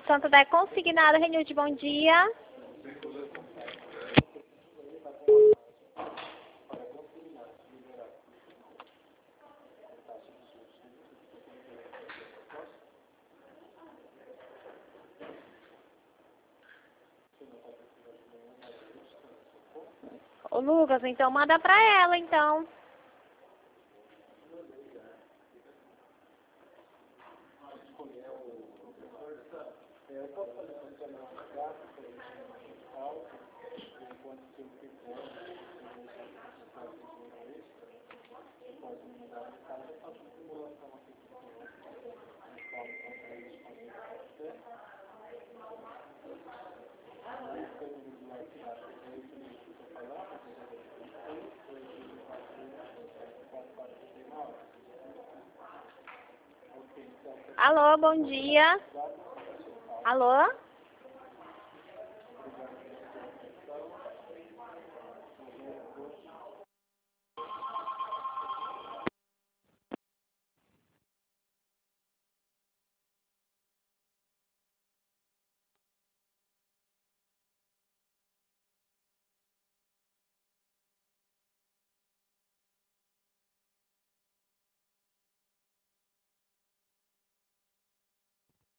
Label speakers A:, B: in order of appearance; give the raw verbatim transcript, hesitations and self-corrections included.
A: Santo André consignado, Renilde, bom dia. Ô Lucas, então manda pra ela, então. Alô, bom dia. Alô?